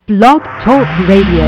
Blog Talk Radio.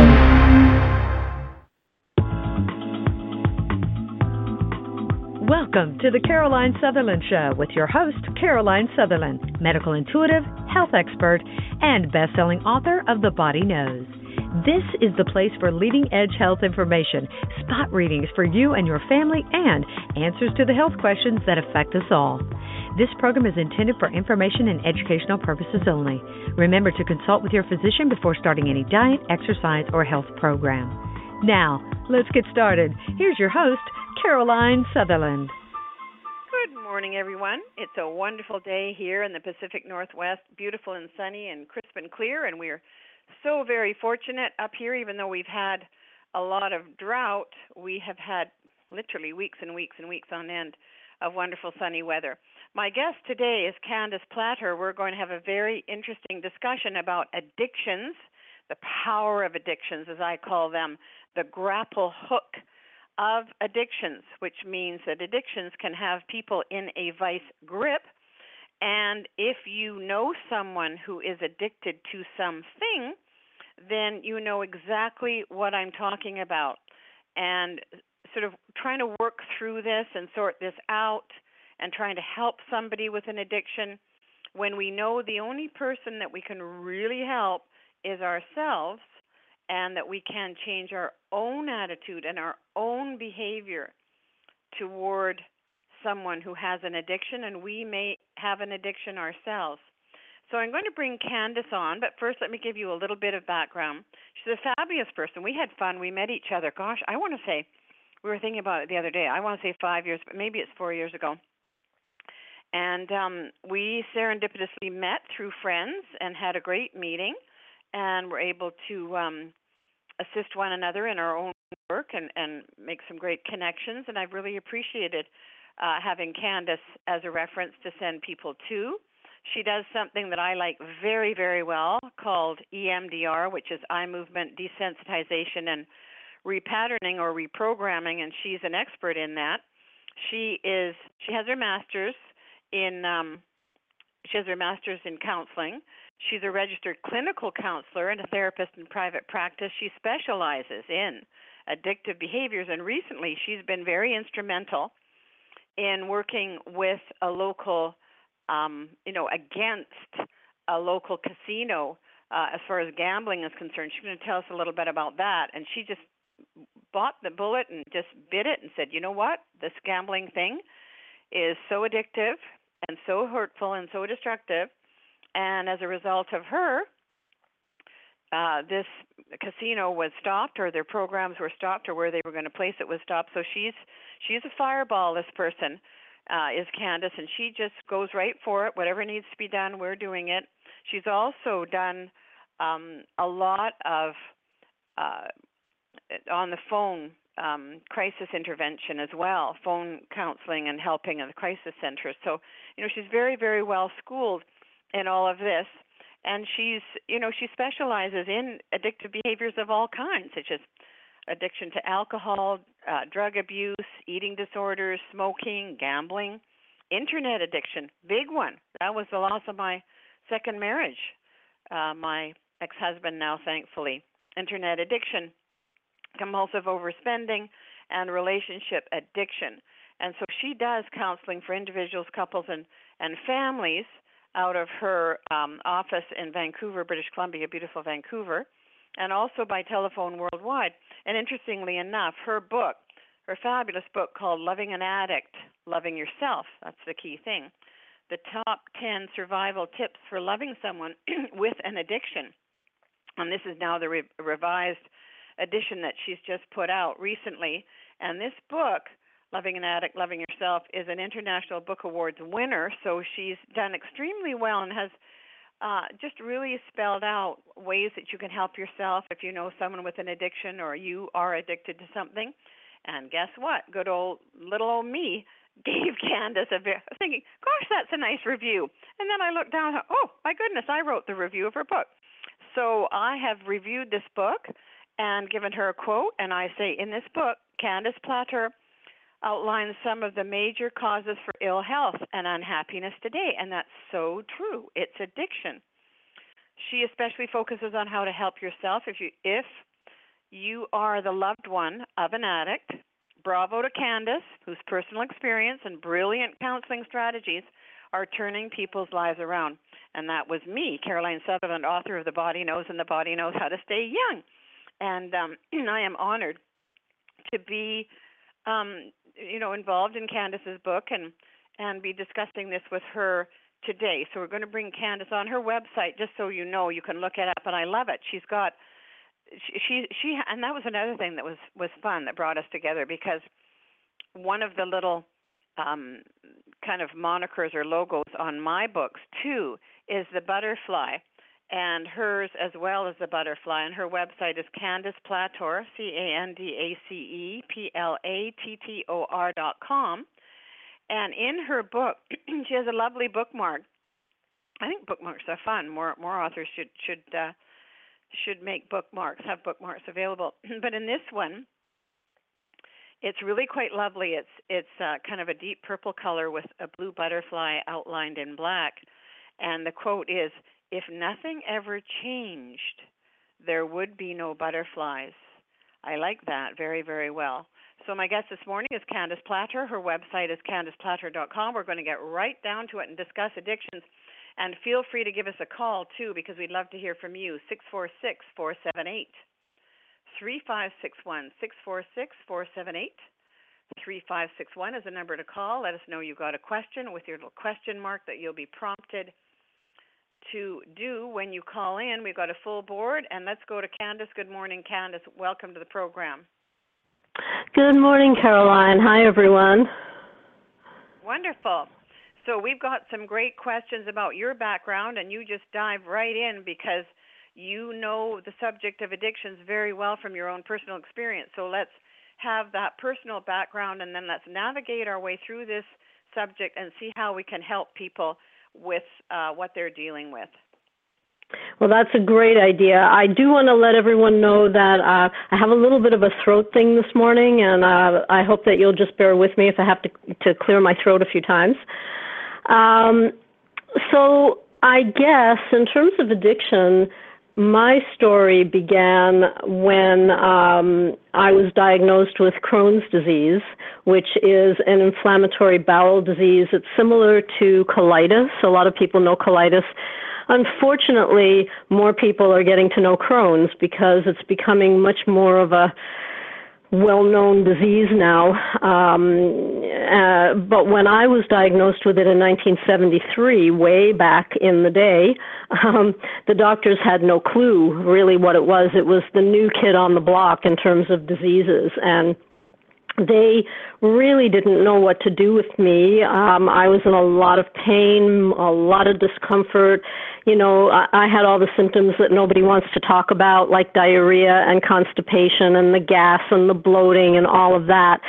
Welcome to the Caroline Sutherland Show with your host, Caroline Sutherland, medical intuitive, health expert, and best-selling author of The Body Knows. This is the place for leading-edge health information, spot readings for you and your family, and answers to the health questions that affect us all. This program is intended for information and educational purposes only. Remember to consult with your physician before starting any diet, exercise, or health program. Now, let's get started. Here's your host, Caroline Sutherland. Good morning, everyone. It's a wonderful day here in the Pacific Northwest, beautiful and sunny and crisp and clear, and we're so very fortunate up here. Even though we've had a lot of drought, we have had literally weeks and weeks and weeks on end of wonderful sunny weather. My guest today is Candace Platter. We're going to have a very interesting discussion about addictions, the power of addictions, as I call them, the grapple hook of addictions, which means that addictions can have people in a vice grip. And if you know someone who is addicted to something, then you know exactly what I'm talking about. And sort of trying to work through this and sort this out and trying to help somebody with an addiction when we know the only person that we can really help is ourselves, and that we can change our own attitude and our own behavior toward someone who has an addiction, and we may have an addiction ourselves. So I'm going to bring Candace on, but first let me give you a little bit of background. She's a fabulous person. We had fun. We met each other. Gosh, I want to say, we were thinking about it the other day. I want to say 5 years, but maybe it's 4 years ago. And we serendipitously met through friends and had a great meeting, and were able to assist one another in our own work and make some great connections. And I've really appreciated having Candace as a reference to send people to. She does something that I like very, very well called EMDR, which is eye movement desensitization and repatterning or reprogramming, and she's an expert in that. She has her master's in counseling. She's a registered clinical counselor and a therapist in private practice. She specializes in addictive behaviors, and recently she's been very instrumental in working with a local, against a local casino as far as gambling is concerned. She's going to tell us a little bit about that, and she just bought the bullet and just bit it and said, you know what, this gambling thing is so addictive and so hurtful and so destructive. And as a result of her, this casino was stopped, or their programs were stopped, or where they were going to place it was stopped. So she's a fireball, this person is Candace, and she just goes right for it. Whatever needs to be done, we're doing it. She's also done a lot of on the phone crisis intervention as well, phone counseling and helping in the crisis centers. So, she's very, very well schooled in all of this. And she specializes in addictive behaviors of all kinds, such as addiction to alcohol, drug abuse, eating disorders, smoking, gambling, internet addiction, big one. That was the loss of my second marriage, my ex-husband now, thankfully. Internet addiction, compulsive overspending, and relationship addiction. And so she does counseling for individuals, couples, and families out of her office in Vancouver, British Columbia, beautiful Vancouver, and also by telephone worldwide. And interestingly enough, her fabulous book called Loving an Addict, Loving Yourself, that's the key thing, the top 10 survival tips for loving someone with an addiction. And this is now the revised edition that she's just put out recently. And this book, Loving an Addict, Loving Yourself, is an International Book Awards winner. So she's done extremely well and has just really spelled out ways that you can help yourself if you know someone with an addiction or you are addicted to something. And guess what? Good old little old me gave Candace thinking, gosh, that's a nice review. And then I looked down, oh, my goodness, I wrote the review of her book. So I have reviewed this book and given her a quote, and I say, in this book, Candace Platter outlines some of the major causes for ill health and unhappiness today, and that's so true. It's addiction. She especially focuses on how to help yourself if you are the loved one of an addict. Bravo to Candace, whose personal experience and brilliant counseling strategies are turning people's lives around. And that was me, Caroline Sutherland, author of The Body Knows and The Body Knows How to Stay Young. And I am honored to be, involved in Candace's book and be discussing this with her today. So we're going to bring Candace on her website, just so you know, you can look it up, and I love it. She's got she and that was another thing that was fun that brought us together, because one of the little kind of monikers or logos on my books too is the butterfly, and hers as well as the butterfly, and her website is Candace Plator, CandacePlattor.com. And in her book, she has a lovely bookmark. I think bookmarks are fun. More authors should make bookmarks, have bookmarks available. But in this one, it's really quite lovely. It's kind of a deep purple color with a blue butterfly outlined in black. And the quote is, "If nothing ever changed, there would be no butterflies." I like that very, very well. So my guest this morning is Candace Plator. Her website is CandacePlator.com. We're going to get right down to it and discuss addictions. And feel free to give us a call, too, because we'd love to hear from you, 646-478-3561, 646-478. 3561 is the number to call. Let us know you got a question with your little question mark that you'll be prompted to do when you call in. We've got a full board, and let's go to Candace. Good morning, Candace. Welcome to the program. Good morning, Caroline. Hi, everyone. Wonderful. So we've got some great questions about your background, and you just dive right in because you know the subject of addictions very well from your own personal experience. So let's have that personal background, and then let's navigate our way through this subject and see how we can help people with what they're dealing with. Well, that's a great idea. I do want to let everyone know that I have a little bit of a throat thing this morning, and I hope that you'll just bear with me if I have to clear my throat a few times. So I guess in terms of addiction, my story began when I was diagnosed with Crohn's disease, which is an inflammatory bowel disease. It's similar to colitis. A lot of people know colitis. Unfortunately, more people are getting to know Crohn's because it's becoming much more of a well-known disease now. But when I was diagnosed with it in 1973, way back in the day, the doctors had no clue really what it was. It was the new kid on the block in terms of diseases, and they really didn't know what to do with me. I was in a lot of pain, a lot of discomfort. You know, I had all the symptoms that nobody wants to talk about, like diarrhea and constipation and the gas and the bloating and all of that.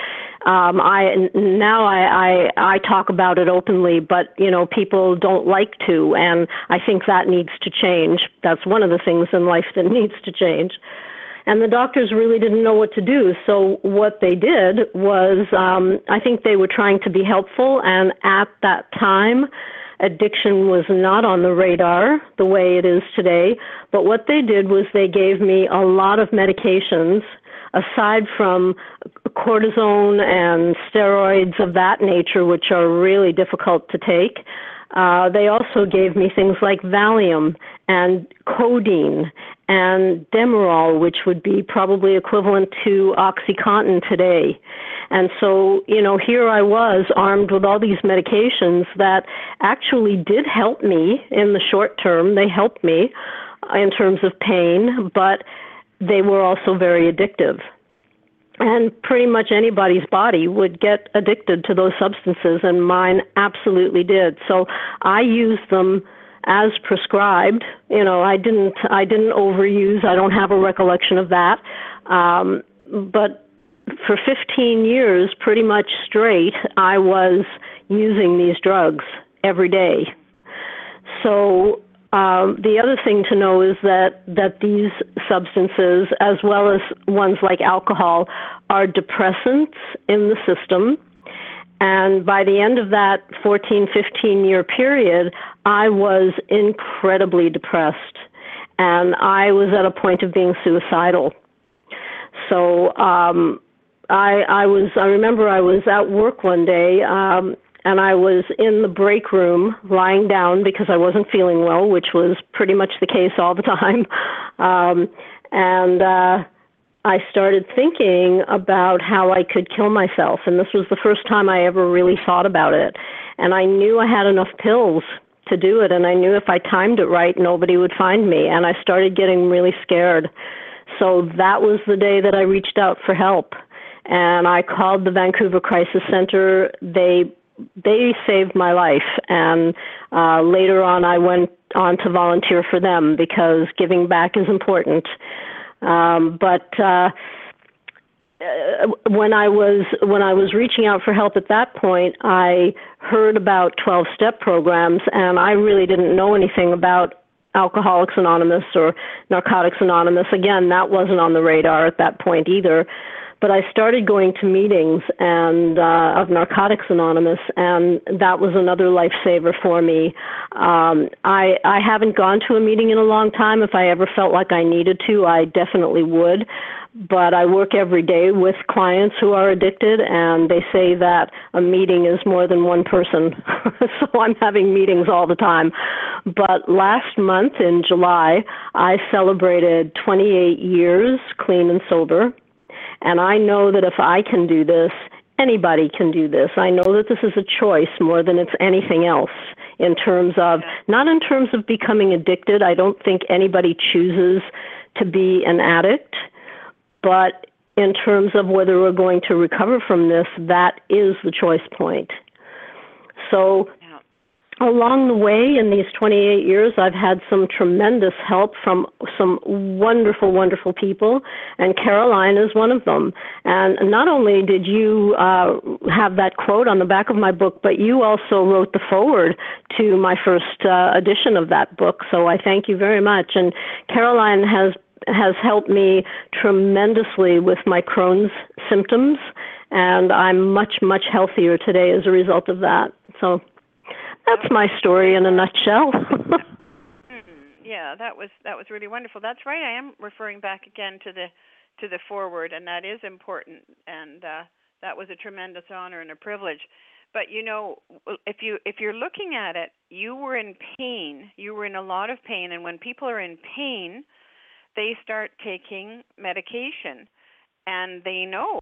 I talk about it openly, but, you know, people don't like to, and I think that needs to change. That's one of the things in life that needs to change. And the doctors really didn't know what to do. So what they did was, I think they were trying to be helpful. And at that time, addiction was not on the radar the way it is today. But what they did was they gave me a lot of medications, aside from cortisone and steroids of that nature, which are really difficult to take. They also gave me things like Valium and codeine and Demerol, which would be probably equivalent to OxyContin today. And so, you know, here I was armed with all these medications that actually did help me in the short term. They helped me in terms of pain, but they were also very addictive. And pretty much anybody's body would get addicted to those substances, and mine absolutely did. So I used them as prescribed. You know, I didn't overuse. I don't have a recollection of that. But for 15 years, pretty much straight, I was using these drugs every day. So the other thing to know is that these substances, as well as ones like alcohol, are depressants in the system. And by the end of that 14, 15-year period, I was incredibly depressed. and I was at a point of being suicidal. So I remember I was at work one day, and I was in the break room lying down because I wasn't feeling well, which was pretty much the case all the time. I started thinking about how I could kill myself, and this was the first time I ever really thought about it. And I knew I had enough pills to do it, and I knew if I timed it right, nobody would find me, and I started getting really scared. So that was the day that I reached out for help, and I called the Vancouver Crisis Center. They saved my life, and later on I went on to volunteer for them because giving back is important. But when I was reaching out for help at that point, I heard about 12-step programs, and I really didn't know anything about Alcoholics Anonymous or Narcotics Anonymous. Again, that wasn't on the radar at that point either. But I started going to meetings of Narcotics Anonymous, and that was another lifesaver for me. I haven't gone to a meeting in a long time. If I ever felt like I needed to, I definitely would. But I work every day with clients who are addicted, and they say that a meeting is more than one person. So I'm having meetings all the time. But last month in July, I celebrated 28 years clean and sober. And I know that if I can do this, anybody can do this. I know that this is a choice more than it's anything else in terms of, not in terms of becoming addicted. I don't think anybody chooses to be an addict, but in terms of whether we're going to recover from this, that is the choice point. So along the way in these 28 years, I've had some tremendous help from some wonderful, wonderful people, and Caroline is one of them. And not only did you have that quote on the back of my book, but you also wrote the foreword to my first edition of that book, so I thank you very much. And Caroline has helped me tremendously with my Crohn's symptoms, and I'm much, much healthier today as a result of that. So that's my story in a nutshell. Yeah, that was really wonderful. That's right. I am referring back again to the foreword, and that is important. And that was a tremendous honor and a privilege. But you know, if you're looking at it, you were in pain. You were in a lot of pain, and when people are in pain, they start taking medication, and they know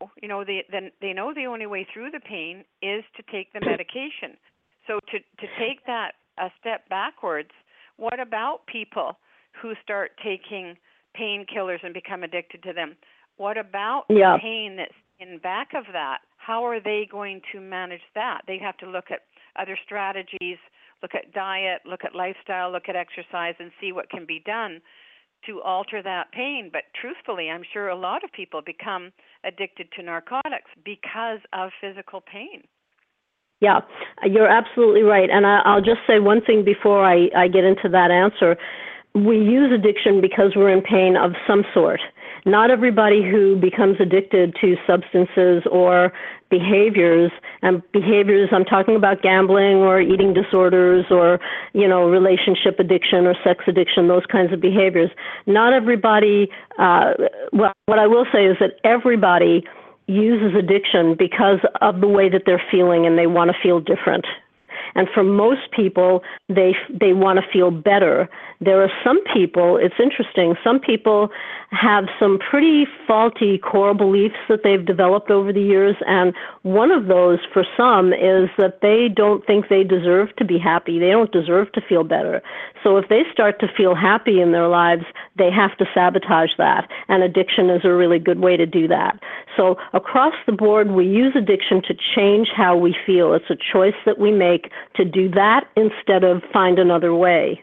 the only way through the pain is to take the medication. So to take that a step backwards, what about people who start taking painkillers and become addicted to them? What about the pain that's in back of that? How are they going to manage that? They have to look at other strategies, look at diet, look at lifestyle, look at exercise, and see what can be done to alter that pain. But truthfully, I'm sure a lot of people become addicted to narcotics because of physical pain. Yeah, you're absolutely right. And I'll just say one thing before I get into that answer. We use addiction because we're in pain of some sort. Not everybody who becomes addicted to substances or behaviors, and behaviors, I'm talking about gambling or eating disorders or, relationship addiction or sex addiction, those kinds of behaviors. Not everybody, what I will say is that everybody uses addiction because of the way that they're feeling, and they want to feel different. And for most people, they want to feel better. There are some people, it's interesting, some people have some pretty faulty core beliefs that they've developed over the years, and one of those for some is that they don't think they deserve to be happy. They don't deserve to feel better. So if they start to feel happy in their lives, they have to sabotage that, and addiction is a really good way to do that. So across the board, we use addiction to change how we feel. It's a choice that we make to do that instead of find another way.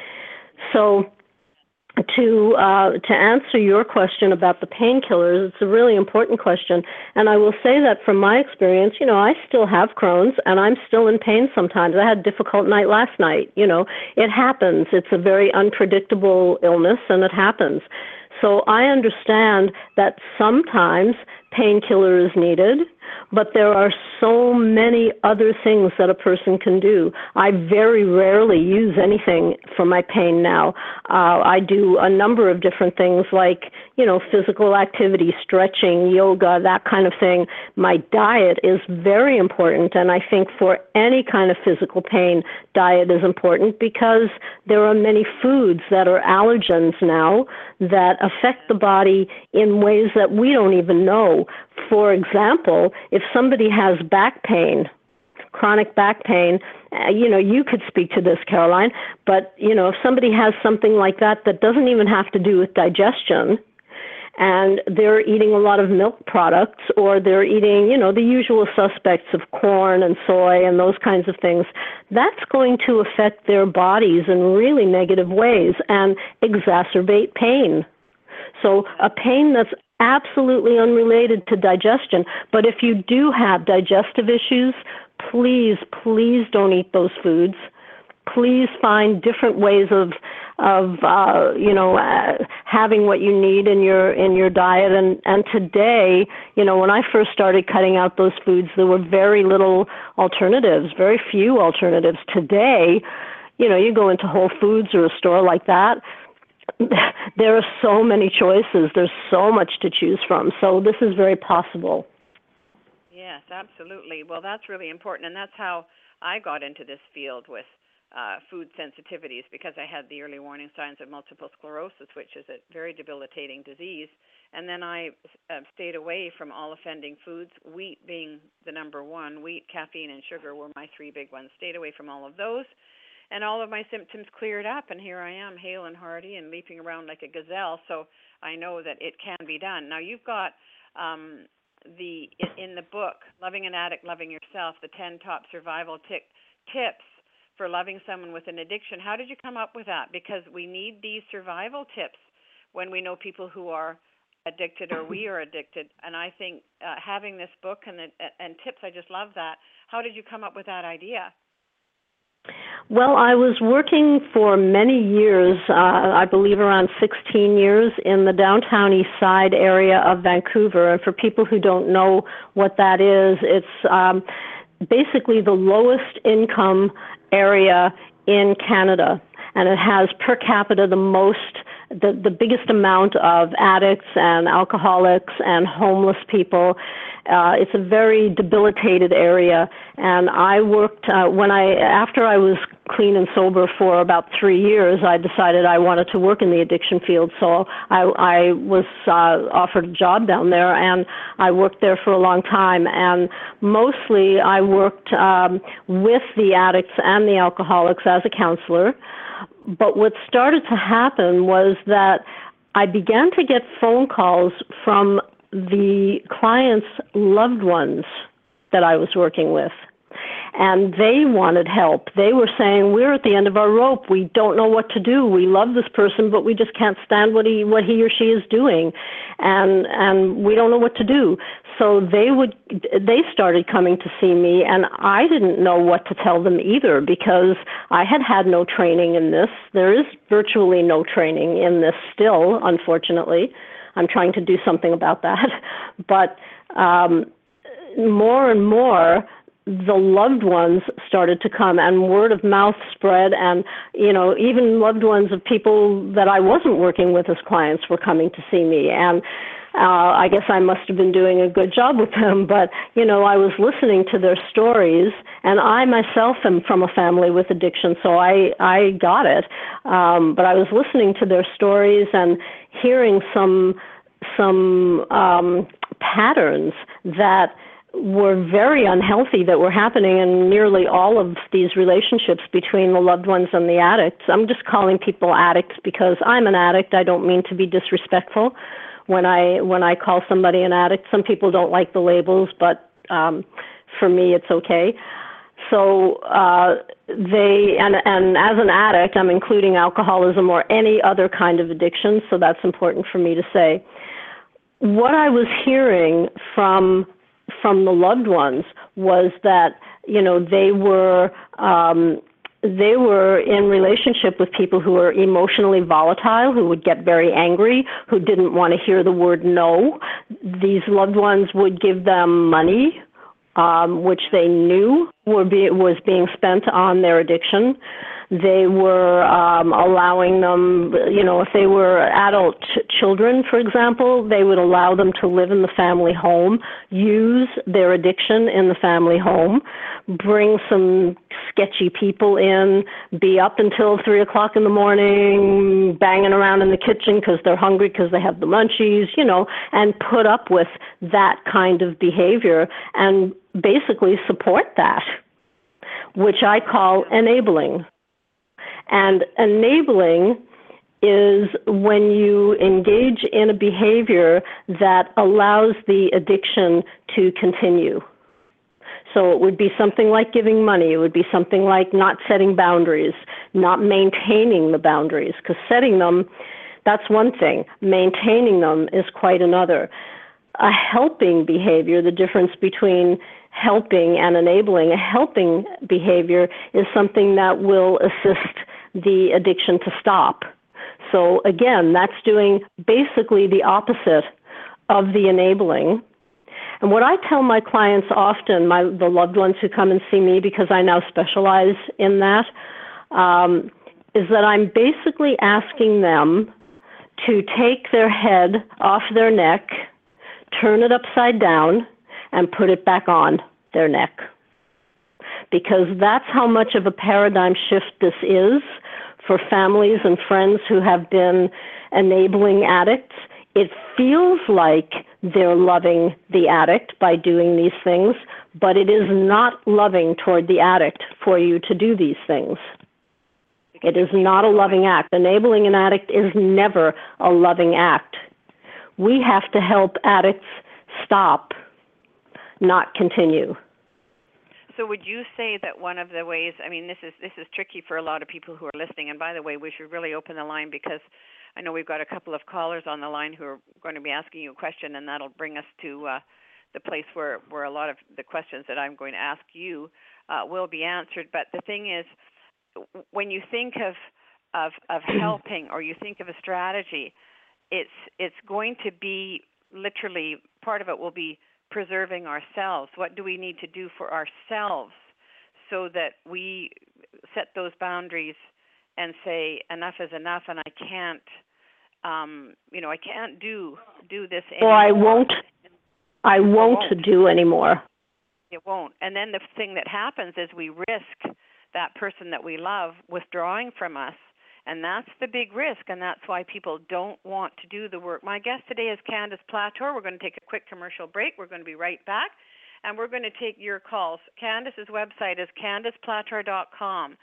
So to answer your question about the painkillers, it's a really important question. And I will say that from my experience, I still have Crohn's and I'm still in pain sometimes. I had a difficult night last night. It happens. It's a very unpredictable illness and it happens. So I understand that sometimes painkiller is needed, but there are so many other things that a person can do. I very rarely use anything for my pain now. I do a number of different things like, physical activity, stretching, yoga, that kind of thing. My diet is very important, and I think for any kind of physical pain, diet is important because there are many foods that are allergens now that affect the body in ways that we don't even know. For example, if somebody has back pain, chronic back pain, you could speak to this, Caroline, but, if somebody has something like that doesn't even have to do with digestion, and they're eating a lot of milk products, or they're eating, the usual suspects of corn and soy and those kinds of things, that's going to affect their bodies in really negative ways and exacerbate pain. So a pain that's absolutely unrelated to digestion. But if you do have digestive issues, please don't eat those foods. Please find different ways of having what you need in your diet. And today, when I first started cutting out those foods, there were very little alternatives, very few alternatives. Today, you go into Whole Foods or a store like that, there are so many choices. There's so much to choose from. So this is very possible. Yes, absolutely. Well, that's really important, and that's how I got into this field with food sensitivities, because I had the early warning signs of multiple sclerosis, which is a very debilitating disease. And then I stayed away from all offending foods, wheat being the number one. Wheat, caffeine, and sugar were my three big ones. Stayed away from all of those. And all of my symptoms cleared up, and here I am, hale and hearty and leaping around like a gazelle. So I know that it can be done. Now, you've got in the book, Loving an Addict, Loving Yourself, the 10 top survival tips for loving someone with an addiction. How did you come up with that? Because we need these survival tips when we know people who are addicted or we are addicted. And I think having this book and tips, I just love that. How did you come up with that idea? Well, I was working for many years, I believe around 16 years, in the downtown east side area of Vancouver. And for people who don't know what that is, it's basically the lowest income area in Canada. And it has per capita the biggest amount of addicts and alcoholics and homeless people. It's a very debilitated area, and I worked after I was clean and sober for about 3 years, I decided I wanted to work in the addiction field. So I was offered a job down there, and I worked there for a long time. And mostly I worked with the addicts and the alcoholics as a counselor. But what started to happen was that I began to get phone calls from the clients' loved ones that I was working with. And they wanted help. They were saying, we're at the end of our rope. We don't know what to do. We love this person, but we just can't stand what he or she is doing. And we don't know what to do. So they started coming to see me, and I didn't know what to tell them either, because I had no training in this. There is virtually no training in this still, unfortunately. I'm trying to do something about that. But more and more, the loved ones started to come, and word of mouth spread, and even loved ones of people that I wasn't working with as clients were coming to see me. And I guess I must have been doing a good job with them, but I was listening to their stories, and I myself am from a family with addiction, so I got it. But I was listening to their stories and hearing some patterns that were very unhealthy that were happening in nearly all of these relationships between the loved ones and the addicts. I'm just calling people addicts because I'm an addict. I don't mean to be disrespectful when I call somebody an addict. Some people don't like the labels, but for me it's okay. So and as an addict, I'm including alcoholism or any other kind of addiction, so that's important for me to say. What I was hearing from the loved ones was that, they were they were in relationship with people who were emotionally volatile, who would get very angry, who didn't want to hear the word no. These loved ones would give them money, which they knew was being spent on their addiction. They were allowing them, if they were adult children, for example, they would allow them to live in the family home, use their addiction in the family home, bring some sketchy people in, be up until 3 o'clock in the morning, banging around in the kitchen because they're hungry because they have the munchies, and put up with that kind of behavior and basically support that, which I call enabling. And enabling is when you engage in a behavior that allows the addiction to continue. So it would be something like giving money. It would be something like not setting boundaries, not maintaining the boundaries, because setting them, that's one thing. Maintaining them is quite another. A helping behavior, the difference between helping and enabling, a helping behavior is something that will assist the addiction to stop. So again, that's doing basically the opposite of the enabling. And what I tell my clients often, the loved ones who come and see me, because I now specialize in that, is that I'm basically asking them to take their head off their neck, turn it upside down, and put it back on their neck. Because that's how much of a paradigm shift this is for families and friends who have been enabling addicts. It feels like they're loving the addict by doing these things, but it is not loving toward the addict for you to do these things. It is not a loving act. Enabling an addict is never a loving act. We have to help addicts stop, not continue. So would you say that one of the ways, this is tricky for a lot of people who are listening, and by the way, we should really open the line because I know we've got a couple of callers on the line who are going to be asking you a question, and that'll bring us to the place where a lot of the questions that I'm going to ask you will be answered. But the thing is, when you think of helping or you think of a strategy, it's going to be literally, part of it will be preserving ourselves. What do we need to do for ourselves so that we set those boundaries and say enough is enough, and I can't do this anymore. Or I won't do anymore. It won't. And then the thing that happens is we risk that person that we love withdrawing from us. And that's the big risk, and that's why people don't want to do the work. My guest today is Candace Plator. We're going to take a quick commercial break. We're going to be right back, and we're going to take your calls. Candace's website is CandacePlator.com,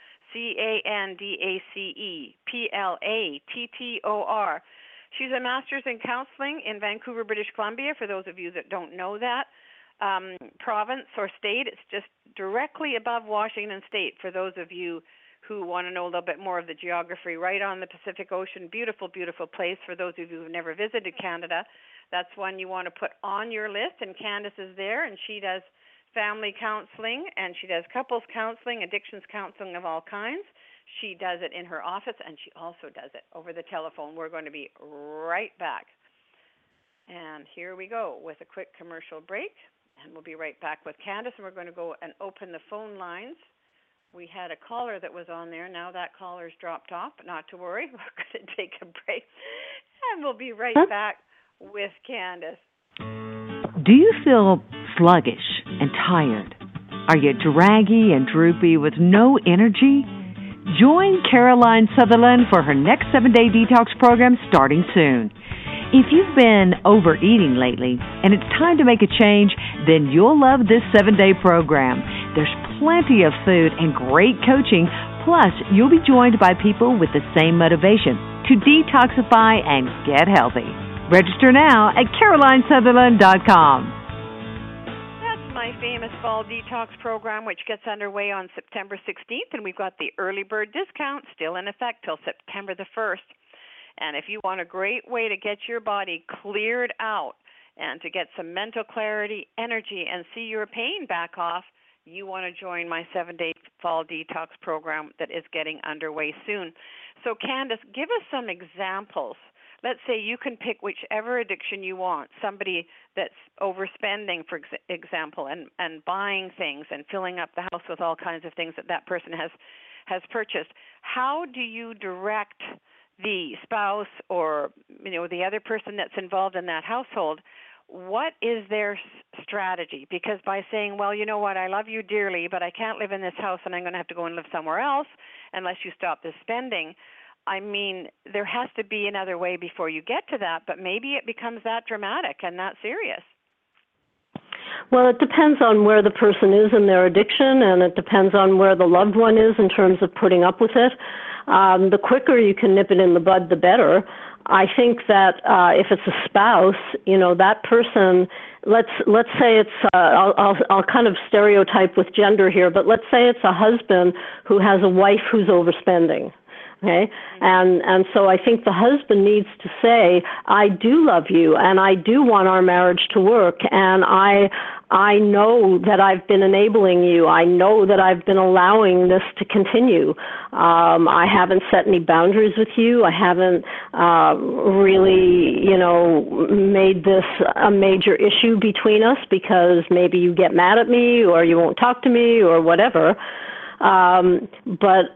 CandacePlator. She's a master's in counseling in Vancouver, British Columbia, for those of you that don't know that province or state. It's just directly above Washington State for those of you who want to know a little bit more of the geography, right on the Pacific Ocean. Beautiful, beautiful place. For those of you who have never visited Canada, that's one you want to put on your list. And Candace is there, and she does family counseling, and she does couples counseling, addictions counseling of all kinds. She does it in her office, and she also does it over the telephone. We're going to be right back. And here we go with a quick commercial break, and we'll be right back with Candace, and we're going to go and open the phone lines. We had a caller that was on there. Now that caller's dropped off, but not to worry. We're going to take a break, and we'll be right back with Candace. Do you feel sluggish and tired? Are you draggy and droopy with no energy? Join Caroline Sutherland for her next 7-day detox program starting soon. If you've been overeating lately and it's time to make a change, then you'll love this 7-day program. There's plenty of food and great coaching, plus you'll be joined by people with the same motivation to detoxify and get healthy. Register now at CarolineSutherland.com. That's my famous fall detox program, which gets underway on September 16th, and we've got the early bird discount still in effect till September the 1st. And if you want a great way to get your body cleared out and to get some mental clarity, energy, and see your pain back off, you want to join my 7-day fall detox program that is getting underway soon. So Candace, give us some examples. Let's say you can pick whichever addiction you want, somebody that's overspending, for example, and buying things and filling up the house with all kinds of things that person has purchased. How do you direct the spouse or the other person that's involved in that household? What is their strategy? Because by saying, well, you know what, I love you dearly, but I can't live in this house and I'm going to have to go and live somewhere else unless you stop this spending. I mean, there has to be another way before you get to that, but maybe it becomes that dramatic and that serious. Well, it depends on where the person is in their addiction, and it depends on where the loved one is in terms of putting up with it. The quicker you can nip it in the bud, the better. I think that if it's a spouse, that person, let's say it's I'll kind of stereotype with gender here, but let's say it's a husband who has a wife who's overspending. Okay, and so I think the husband needs to say, I do love you, and I do want our marriage to work, and I know that I've been enabling you. I know that I've been allowing this to continue. I haven't set any boundaries with you. I haven't really, made this a major issue between us because maybe you get mad at me or you won't talk to me or whatever. But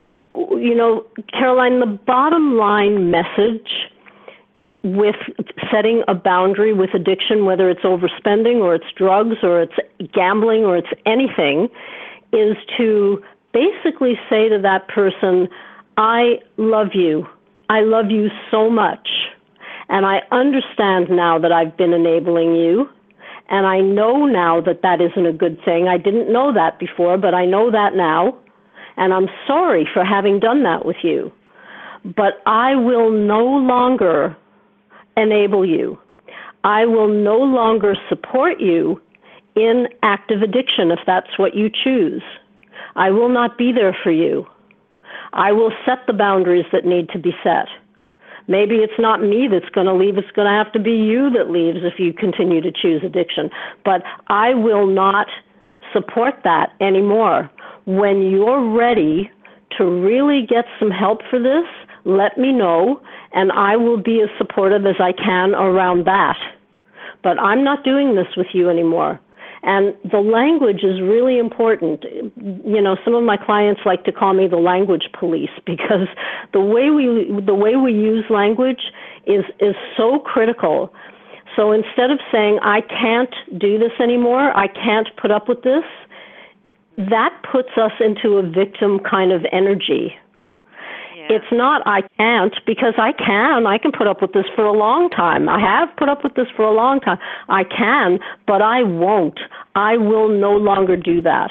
Caroline, the bottom line message with setting a boundary with addiction, whether it's overspending or it's drugs or it's gambling or it's anything, is to basically say to that person, I love you. I love you so much. And I understand now that I've been enabling you. And I know now that that isn't a good thing. I didn't know that before, but I know that now. And I'm sorry for having done that with you. But I will no longer enable you. I will no longer support you in active addiction if that's what you choose. I will not be there for you. I will set the boundaries that need to be set. Maybe it's not me that's going to leave. It's going to have to be you that leaves if you continue to choose addiction. But I will not support that anymore. When you're ready to really get some help for this, let me know, and I will be as supportive as I can around that. But I'm not doing this with you anymore. And the language is really important. Some of my clients like to call me the language police because the way we use language is so critical. So instead of saying, I can't do this anymore, I can't put up with this, that puts us into a victim kind of energy. Yeah. It's not I can't, because I can put up with this for a long time. I have put up with this for a long time. I can, but I won't. I will no longer do that.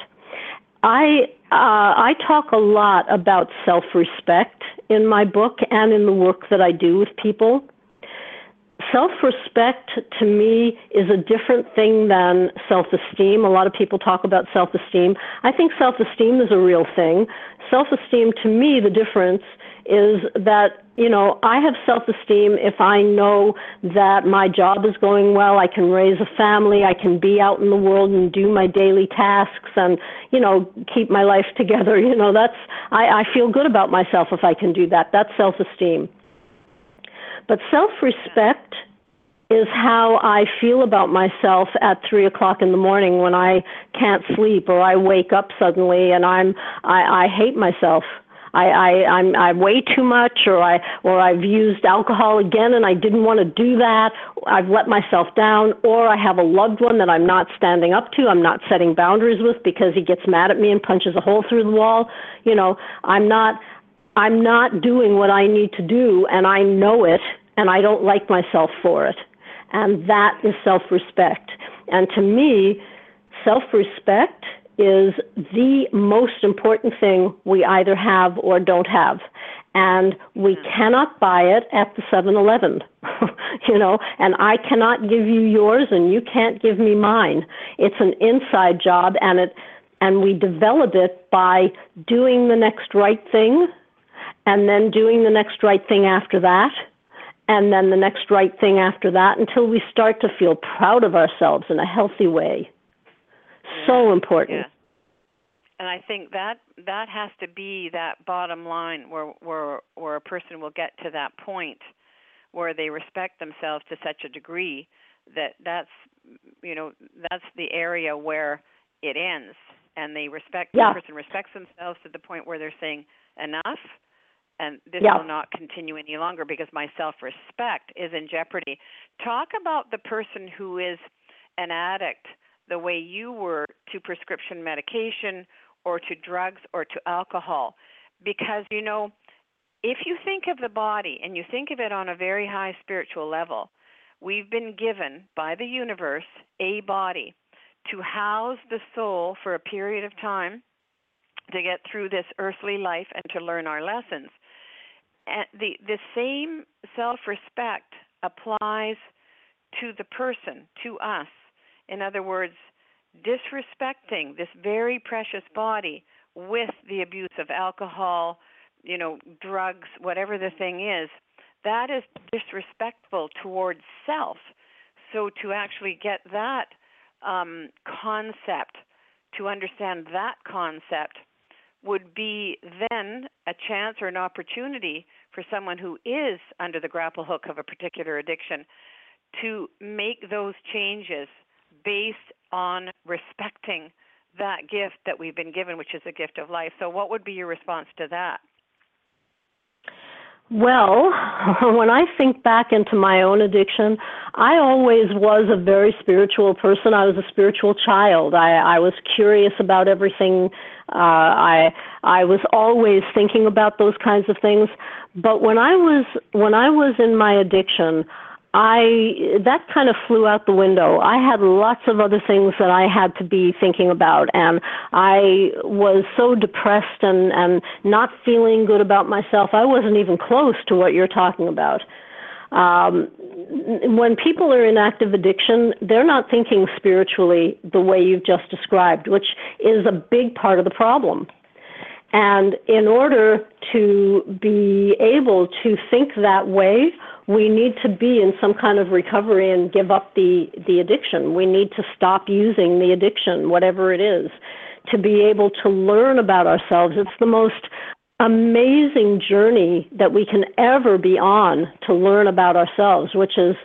I talk a lot about self-respect in my book and in the work that I do with people. Self-respect, to me, is a different thing than self-esteem. A lot of people talk about self-esteem. I think self-esteem is a real thing. Self-esteem, to me, the difference is that, I have self-esteem if I know that my job is going well, I can raise a family, I can be out in the world and do my daily tasks and, keep my life together. I feel good about myself if I can do that. That's self-esteem. But self-respect is how I feel about myself at 3 o'clock in the morning when I can't sleep or I wake up suddenly and I hate myself. I weigh too much, or I've used alcohol again and I didn't want to do that. I've let myself down, or I have a loved one that I'm not standing up to. I'm not setting boundaries with because he gets mad at me and punches a hole through the wall. I'm not doing what I need to do, and I know it, and I don't like myself for it. And that is self-respect. And to me, self-respect is the most important thing we either have or don't have. And we cannot buy it at the 7-Eleven, and I cannot give you yours and you can't give me mine. It's an inside job, and we develop it by doing the next right thing, and then doing the next right thing after that, and then the next right thing after that, until we start to feel proud of ourselves in a healthy way. So important. And I think that has to be that bottom line where a person will get to that point where they respect themselves to such a degree that's the area where it ends, and the person respects themselves to the point where they're saying enough, and this will not continue any longer because my self-respect is in jeopardy. Talk about the person who is an addict the way you were to prescription medication or to drugs or to alcohol, because if you think of the body and you think of it on a very high spiritual level, we've been given by the universe a body to house the soul for a period of time to get through this earthly life and to learn our lessons. And the same self-respect applies to the person, to us. In other words, disrespecting this very precious body with the abuse of alcohol, drugs, whatever the thing is, that is disrespectful towards self. So to actually get that concept, to understand that concept, would be then a chance or an opportunity for someone who is under the grapple hook of a particular addiction to make those changes based on respecting that gift that we've been given, which is a gift of life. So what would be your response to that? Well, when I think back into my own addiction, I always was a very spiritual person. I was a spiritual child. I was curious about everything. I was always thinking about those kinds of things. But when I was in my addiction, that kind of flew out the window. I had lots of other things that I had to be thinking about, and I was so depressed and not feeling good about myself. I wasn't even close to what you're talking about. When people are in active addiction, they're not thinking spiritually the way you've just described, which is a big part of the problem. And in order to be able to think that way, we need to be in some kind of recovery and give up the addiction. We need to stop using the addiction, whatever it is, to be able to learn about ourselves. It's the most amazing journey that we can ever be on, to learn about ourselves, which is,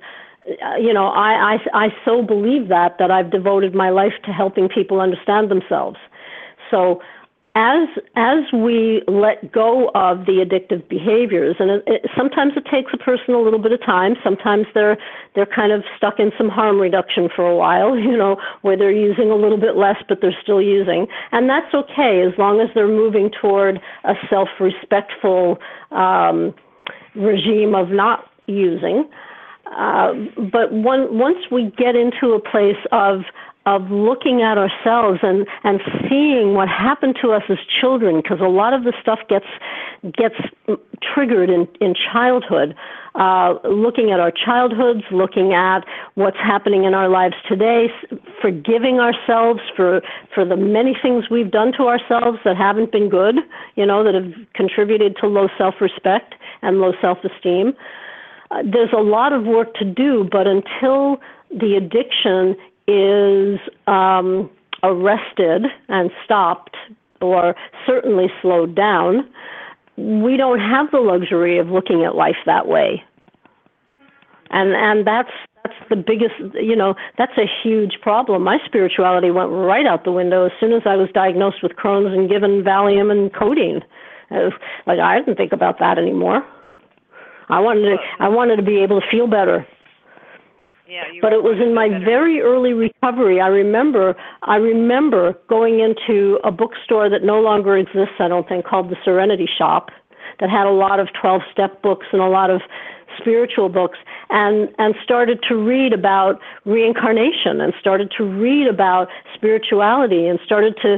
I so believe that I've devoted my life to helping people understand themselves. So as we let go of the addictive behaviors, and sometimes it takes a person a little bit of time. Sometimes they're kind of stuck in some harm reduction for a while, where they're using a little bit less, but they're still using. And that's okay, as long as they're moving toward a self-respectful regime of not using. But once we get into a place of looking at ourselves and seeing what happened to us as children, because a lot of the stuff gets triggered in childhood, looking at our childhoods, looking at what's happening in our lives today, forgiving ourselves for the many things we've done to ourselves that haven't been good, that have contributed to low self-respect and low self-esteem. There's a lot of work to do, but until the addiction is arrested and stopped, or certainly slowed down, we don't have the luxury of looking at life that way. And that's the biggest, that's a huge problem. My spirituality went right out the window as soon as I was diagnosed with Crohn's and given Valium and codeine. I didn't think about that anymore. I wanted to be able to feel better. Yeah, but it was in my very early recovery. I remember going into a bookstore that no longer exists, I don't think, called the Serenity Shop, that had a lot of 12-step books and a lot of spiritual books, and started to read about reincarnation, and started to read about spirituality, and started to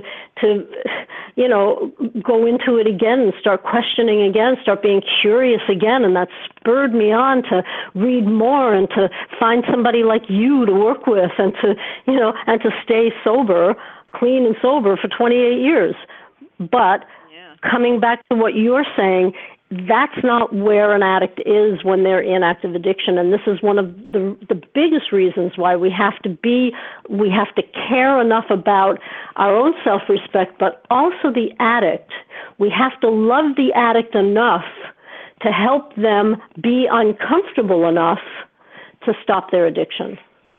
go into it again and start questioning again, start being curious again, and that spurred me on to read more and to find somebody like you to work with, and to stay sober, clean and sober for 28 years. But coming back to what you're saying, that's not where an addict is when they're in active addiction. And this is one of the biggest reasons why we have to care enough about our own self-respect, but also the addict. We have to love the addict enough to help them be uncomfortable enough to stop their addiction.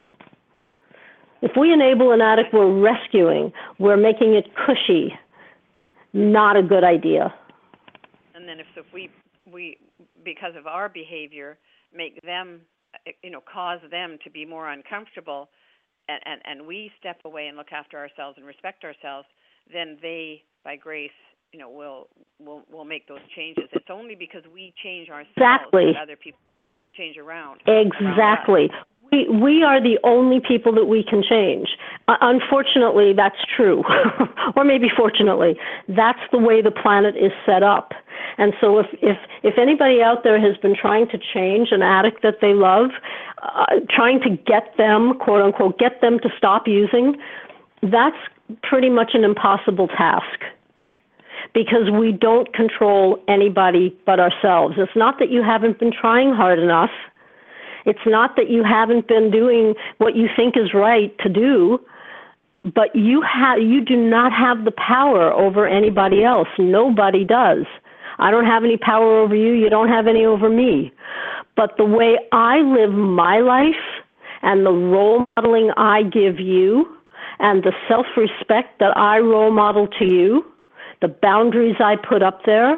If we enable an addict, we're rescuing, we're making it cushy. Not a good idea. And then if we because of our behavior, make them, cause them to be more uncomfortable, and we step away and look after ourselves and respect ourselves, then they, by grace, will make those changes. It's only because we change ourselves that other people change around. Exactly. We are the only people that we can change. Unfortunately, that's true. Or maybe fortunately. That's the way the planet is set up. And so if anybody out there has been trying to change an addict that they love, trying to get them, quote unquote, get them to stop using, that's pretty much an impossible task. Because we don't control anybody but ourselves. It's not that you haven't been trying hard enough. It's not that you haven't been doing what you think is right to do, but you do not have the power over anybody else. Nobody does. I don't have any power over you. You don't have any over me. But the way I live my life and the role modeling I give you and the self-respect that I role model to you, the boundaries I put up there,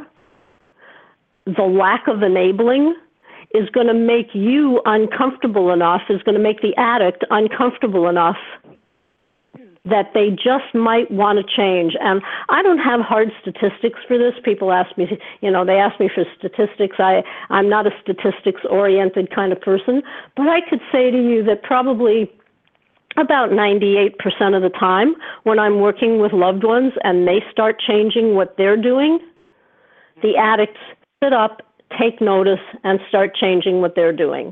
the lack of enabling, is going to make you uncomfortable enough, is going to make the addict uncomfortable enough that they just might want to change. And I don't have hard statistics for this. People ask me, they ask me for statistics. I'm not a statistics-oriented kind of person, but I could say to you that probably about 98% of the time when I'm working with loved ones and they start changing what they're doing, the addicts sit up, take notice, and start changing what they're doing.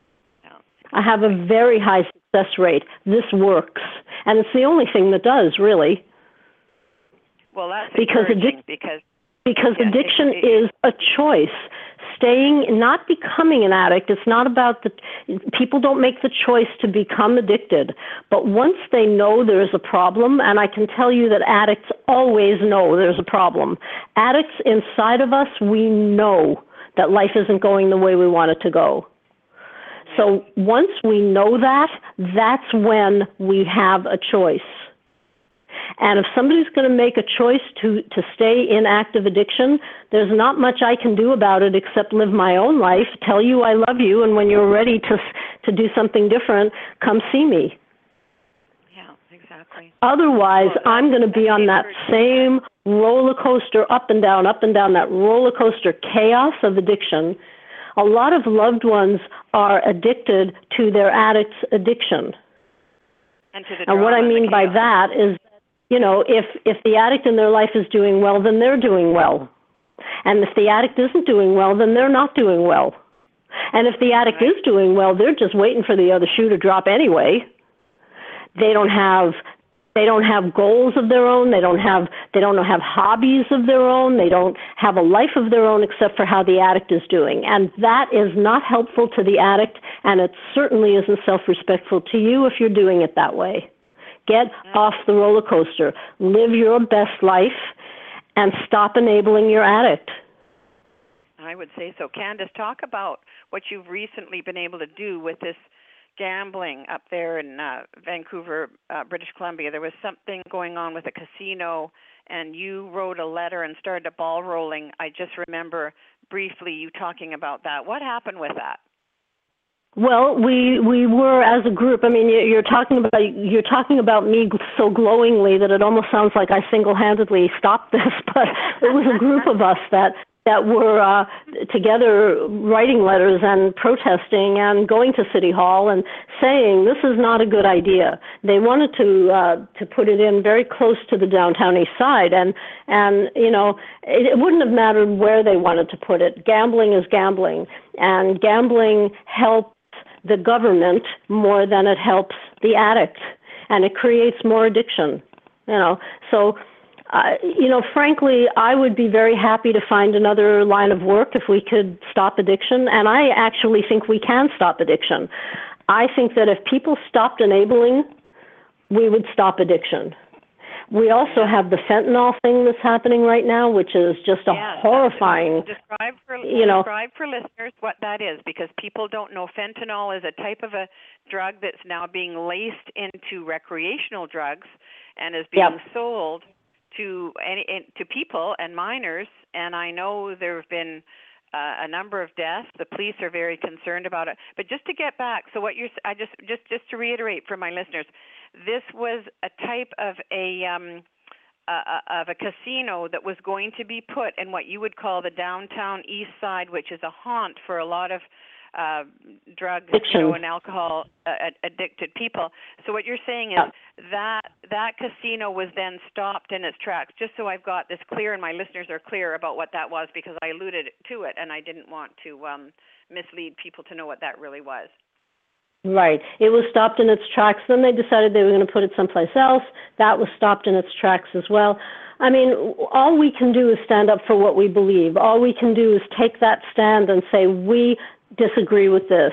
I have a very high success rate. This works. And it's the only thing that does, really. Well, that's encouraging because addiction is a choice. Not becoming an addict, it's not about people don't make the choice to become addicted. But once they know there's a problem, and I can tell you that addicts always know there's a problem. Addicts inside of us, we know that life isn't going the way we want it to go. So once we know that, that's when we have a choice. And if somebody's going to make a choice to stay in active addiction, there's not much I can do about it except live my own life, tell you I love you, and when you're ready to do something different, come see me. Yeah, exactly. Otherwise, I'm going to be on that same roller coaster, up and down, that roller coaster chaos of addiction. A lot of loved ones are addicted to their addict's addiction. And what I mean by that is, if the addict in their life is doing well, then they're doing well. And if the addict isn't doing well, then they're not doing well. And if the addict is doing well, they're just waiting for the other shoe to drop anyway. They don't have goals of their own. They don't have hobbies of their own. They don't have a life of their own except for how the addict is doing. And that is not helpful to the addict, and it certainly isn't self-respectful to you if you're doing it that way. Get off the roller coaster. Live your best life and stop enabling your addict. I would say so. Candace, talk about what you've recently been able to do with this gambling up there in Vancouver, British Columbia. There was something going on with a casino, and you wrote a letter and started a ball rolling. I just remember briefly you talking about that. What happened with that? Well, we were as a group. I mean, you're talking about me so glowingly that it almost sounds like I single-handedly stopped this. But it was a group of us that were together writing letters and protesting and going to City Hall and saying this is not a good idea. They wanted to put it in very close to the downtown east side, and it wouldn't have mattered where they wanted to put it. Gambling is gambling, and gambling helps the government more than it helps the addict, and it creates more addiction. So Frankly, I would be very happy to find another line of work if we could stop addiction, and I actually think we can stop addiction. I think that if people stopped enabling, we would stop addiction. We also have the fentanyl thing that's happening right now, which is just a horrifying. Describe for listeners what that is, because people don't know. Fentanyl is a type of a drug that's now being laced into recreational drugs and is being sold to people and minors. And I know there have been a number of deaths. The police are very concerned about it. But just to get back, so what you're, just to reiterate for my listeners, this was a type of a casino that was going to be put in what you would call the downtown east side, which is a haunt for a lot of drug and alcohol addicted people. So what you're saying is that casino was then stopped in its tracks. Just so I've got this clear and my listeners are clear about what that was, because I alluded to it and I didn't want to mislead people to know what that really was. Right. It was stopped in its tracks. Then they decided they were going to put it someplace else. That was stopped in its tracks as well. I mean, all we can do is stand up for what we believe. All we can do is take that stand and say, we disagree with this.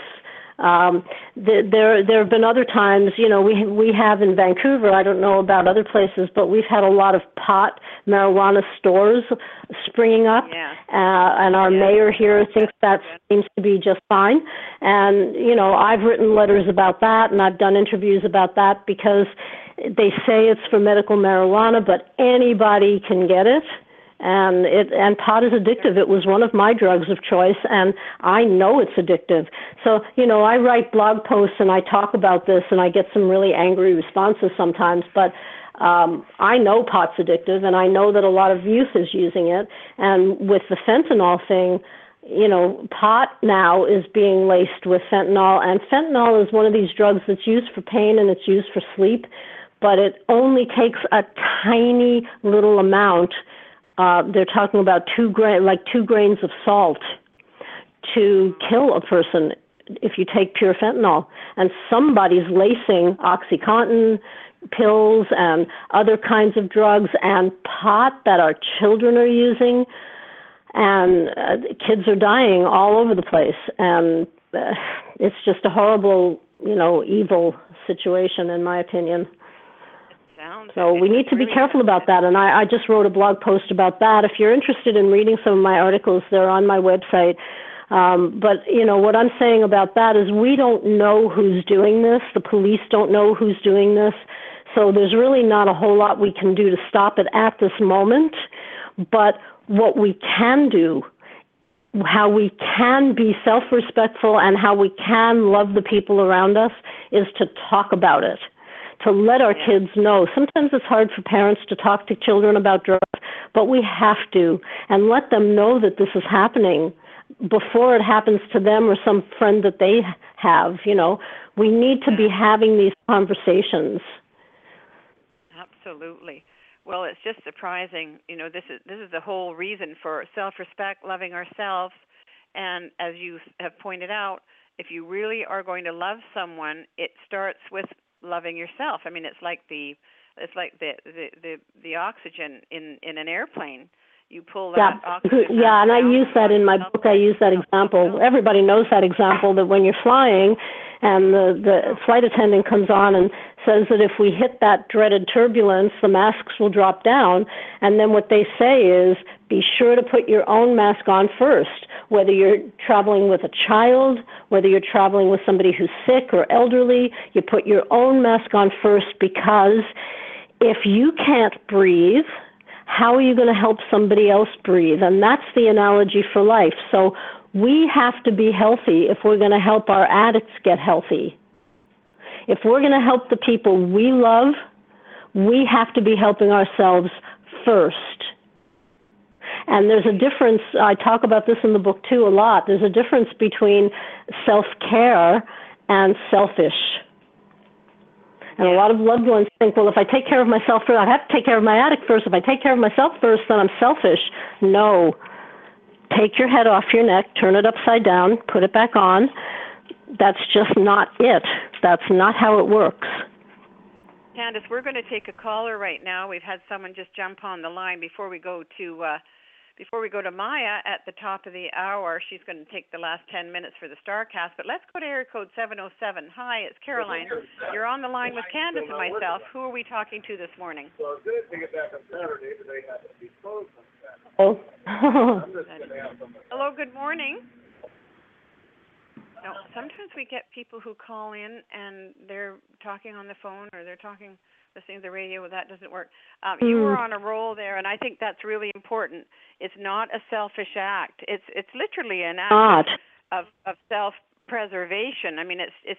There have been other times, we have in Vancouver, I don't know about other places, but we've had a lot of pot marijuana stores springing up, and our mayor here thinks that seems to be just fine. And, I've written letters about that, and I've done interviews about that, because they say it's for medical marijuana, but anybody can get it. And pot is addictive. It was one of my drugs of choice, and I know it's addictive. So, I write blog posts and I talk about this, and I get some really angry responses sometimes, but I know pot's addictive, and I know that a lot of youth is using it. And with the fentanyl thing, pot now is being laced with fentanyl, and fentanyl is one of these drugs that's used for pain and it's used for sleep, but it only takes a tiny little amount. They're talking about 2 grains of salt to kill a person if you take pure fentanyl. And somebody's lacing OxyContin pills and other kinds of drugs and pot that our children are using. And kids are dying all over the place. And it's just a horrible, evil situation, in my opinion. So we need to be careful about that, and I just wrote a blog post about that. If you're interested in reading some of my articles, they're on my website. But, what I'm saying about that is we don't know who's doing this. The police don't know who's doing this. So there's really not a whole lot we can do to stop it at this moment. But what we can do, how we can be self-respectful and how we can love the people around us, is to talk about it, to let our kids know. Sometimes it's hard for parents to talk to children about drugs, but we have to, and let them know that this is happening before it happens to them or some friend that they have. We need to be having these conversations. Absolutely. Well, it's just surprising. This is the whole reason for self-respect, loving ourselves, and as you have pointed out, if you really are going to love someone, it starts with loving yourself. I mean, it's like the oxygen in an airplane. You pull that oxygen. Yeah, and I use that in my book. I use that example. Everybody knows that example, that when you're flying and the flight attendant comes on and says that if we hit that dreaded turbulence, the masks will drop down. And then what they say is, be sure to put your own mask on first, whether you're traveling with a child, whether you're traveling with somebody who's sick or elderly. You put your own mask on first, because if you can't breathe, how are you going to help somebody else breathe? And that's the analogy for life. So we have to be healthy if we're going to help our addicts get healthy. If we're going to help the people we love, we have to be helping ourselves first. And there's a difference, I talk about this in the book too a lot, there's a difference between self-care and selfish. And a lot of loved ones think, well, if I take care of myself first, I have to take care of my addict first. If I take care of myself first, then I'm selfish. No. Take your head off your neck, turn it upside down, put it back on. That's just not it. That's not how it works. Candace, we're going to take a caller right now. We've had someone just jump on the line before we go to Maya at the top of the hour. She's going to take the last 10 minutes for the StarCast. But let's go to area code 707. Hi, it's Caroline. You're on the line with Candace and myself. Who are we talking to this morning? So I was good to get back on Saturday, but they had to be closed on Saturday. Oh. I'm just going to have some. Hello, good morning. No, sometimes we get people who call in and they're talking on the phone or they're listening to the radio. That doesn't work. You were on a roll there, and I think that's really important. It's not a selfish act. It's literally an act of self-preservation. I mean, it's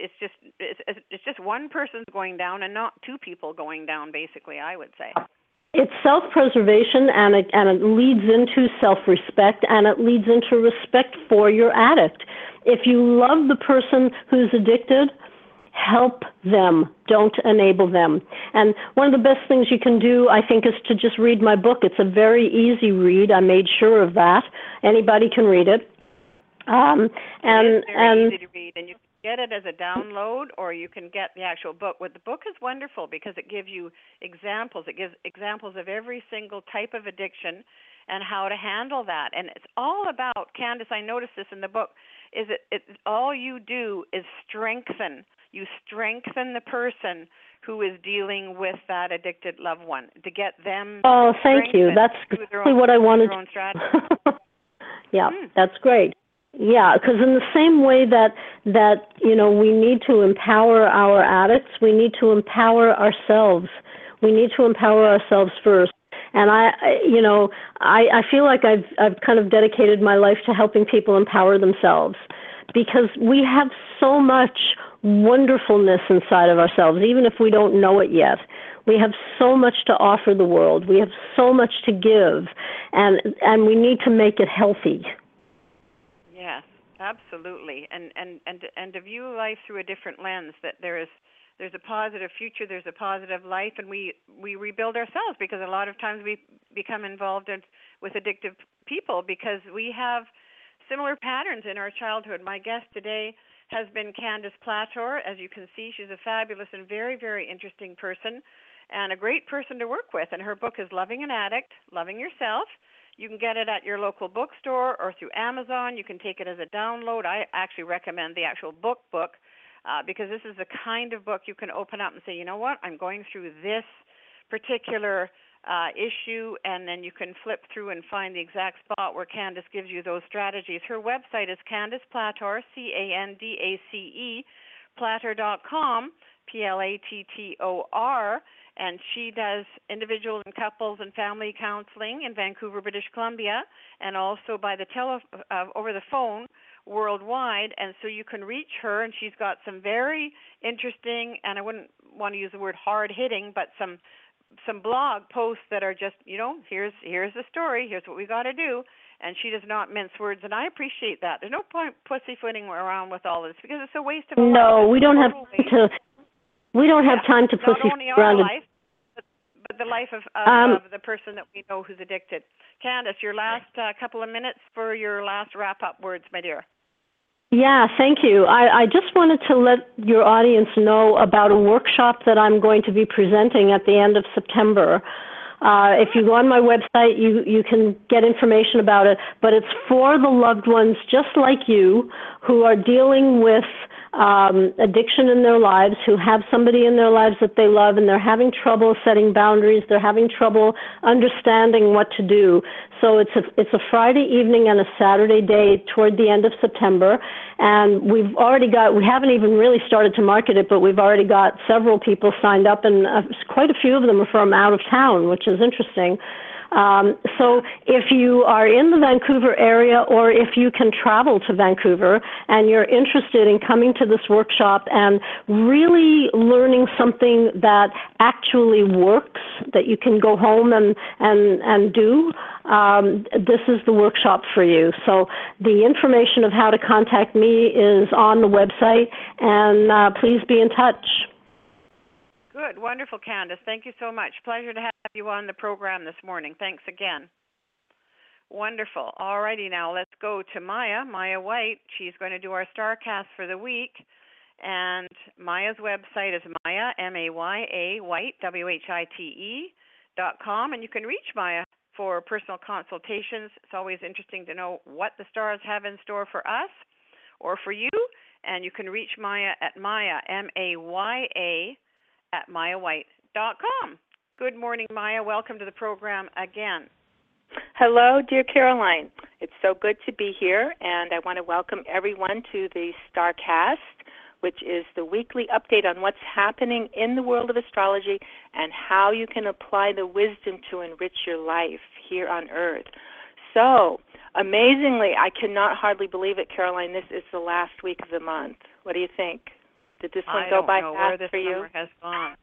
just one person's going down and not two people going down. Basically, I would say. It's self-preservation, and it leads into self-respect, and it leads into respect for your addict. If you love the person who's addicted, help them. Don't enable them. And one of the best things you can do, I think, is to just read my book. It's a very easy read. I made sure of that. Anybody can read it. It is very easy to read, and you can get it as a download, or you can get the actual book. The book is wonderful because it gives you examples. It gives examples of every single type of addiction and how to handle that. And it's all about, Candace, I noticed this in the book, is it all you do is strengthen. You strengthen the person who is dealing with that addicted loved one to get them. Oh, thank you. That's exactly what I wanted. Yeah, that's great. Yeah, because in the same way that we need to empower our addicts, we need to empower ourselves. We need to empower ourselves first. And I feel like I've kind of dedicated my life to helping people empower themselves, because we have so much wonderfulness inside of ourselves, even if we don't know it yet. We have so much to offer the world. We have so much to give, and we need to make it healthy. Yes, absolutely. And to view life through a different lens, that there's a positive future, there's a positive life, and we rebuild ourselves, because a lot of times we become involved with addictive people because we have similar patterns in our childhood. My guest today has been Candace Plator. As you can see, she's a fabulous and very, very interesting person and a great person to work with. And her book is Loving an Addict, Loving Yourself. You can get it at your local bookstore or through Amazon. You can take it as a download. I actually recommend the actual book because this is the kind of book you can open up and say, you know what, I'm going through this particular issue, and then you can flip through and find the exact spot where Candace gives you those strategies. Her website is Candace Plator, CANDACE, Plator.com, PLATTOR, and she does individual and couples and family counseling in Vancouver, British Columbia, and also by the over the phone worldwide. And so you can reach her, and she's got some very interesting, and I wouldn't want to use the word hard-hitting, but some blog posts that are just, here's the story, here's what we got to do, and she does not mince words, and I appreciate that. There's no point pussyfooting around with all this, because it's a waste of a life. No, we don't have to. We don't have time to pussyfoot around. Not only our life, but the life of the person that we know who's addicted. Candace, your last couple of minutes for your last wrap-up words, my dear. Yeah, thank you. I just wanted to let your audience know about a workshop that I'm going to be presenting at the end of September. If you go on my website, you can get information about it, but it's for the loved ones just like you who are dealing with addiction in their lives, who have somebody in their lives that they love, and they're having trouble setting boundaries, they're having trouble understanding what to do. So it's a Friday evening and a Saturday day toward the end of September, and we haven't even really started to market it, but we've already got several people signed up, and quite a few of them are from out of town, which is interesting. So if you are in the Vancouver area, or if you can travel to Vancouver and you're interested in coming to this workshop and really learning something that actually works, that you can go home and do, this is the workshop for you. So the information of how to contact me is on the website, and please be in touch. Good. Wonderful, Candace. Thank you so much. Pleasure to have you on the program this morning. Thanks again. Wonderful. All righty, now let's go to Maya White. She's going to do our StarCast for the week. And Maya's website is Maya, M-A-Y-A, White, WHITE.com. And you can reach Maya for personal consultations. It's always interesting to know what the stars have in store for us or for you. And you can reach Maya at Maya, M-A-Y-A, at MayaWhite.com. Good morning, Maya. Welcome to the program again. Hello, dear Caroline. It's so good to be here, and I want to welcome everyone to the StarCast, which is the weekly update on what's happening in the world of astrology and how you can apply the wisdom to enrich your life here on Earth. So, amazingly, I cannot hardly believe it, Caroline. This is the last week of the month. What do you think? Did this one go by fast for you? I don't know where this summer has gone.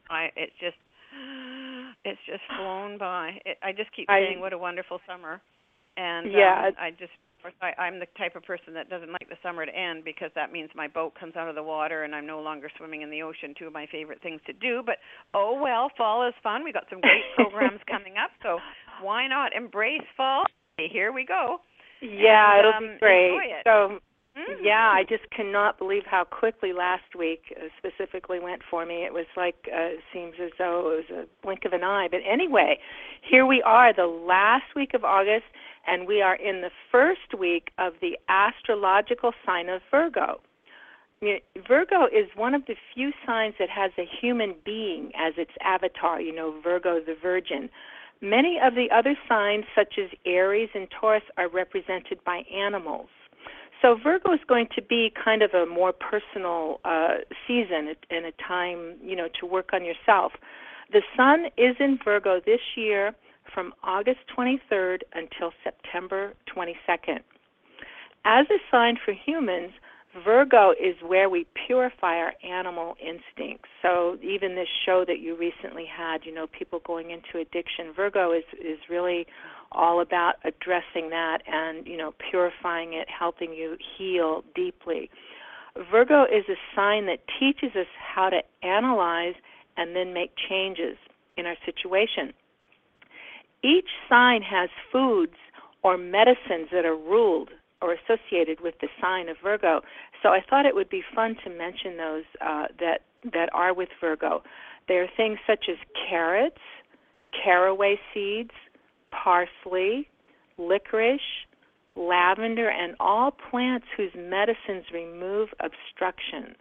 It's just flown by. I just keep saying what a wonderful summer. And I'm the type of person that doesn't like the summer to end because that means my boat comes out of the water and I'm no longer swimming in the ocean, two of my favorite things to do. But, oh, well, fall is fun. We've got some great programs coming up, so why not embrace fall? Here we go. Yeah, and, it'll be great. Enjoy it. So, yeah, I just cannot believe how quickly last week specifically went for me. It was like, seems as though it was a blink of an eye. But anyway, here we are, the last week of August, and we are in the first week of the astrological sign of Virgo. Virgo is one of the few signs that has a human being as its avatar, Virgo the Virgin. Many of the other signs, such as Aries and Taurus, are represented by animals. So Virgo is going to be kind of a more personal season and a time, to work on yourself. The sun is in Virgo this year from August 23rd until September 22nd. As a sign for humans, Virgo is where we purify our animal instincts. So even this show that you recently had, people going into addiction, Virgo is really all about addressing that and, purifying it, helping you heal deeply. Virgo is a sign that teaches us how to analyze and then make changes in our situation. Each sign has foods or medicines that are ruled or associated with the sign of Virgo. So I thought it would be fun to mention those that are with Virgo. There are things such as carrots, caraway seeds, parsley, licorice, lavender, and all plants whose medicines remove obstructions.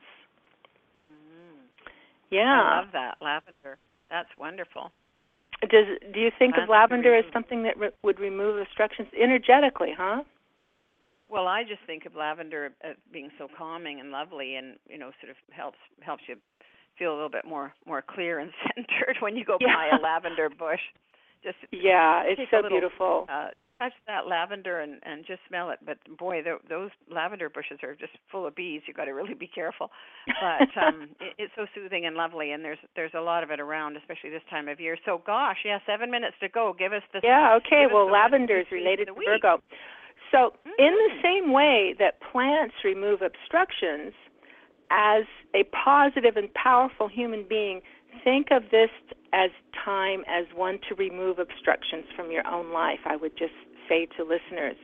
Yeah. I love that, lavender. That's wonderful. Do you think of lavender as something that would remove obstructions energetically, huh? Well, I just think of lavender as being so calming and lovely, and sort of helps you feel a little bit more clear and centered when you go by a lavender bush. Just it's so beautiful. Touch that lavender and just smell it. But boy, those lavender bushes are just full of bees. You've got to really be careful. But it's so soothing and lovely, and there's a lot of it around, especially this time of year. So, 7 minutes to go. Give us the okay. Well, lavender is related to Virgo. So, in the same way that plants remove obstructions, as a positive and powerful human being, think of this as time as one to remove obstructions from your own life, I would just say to listeners.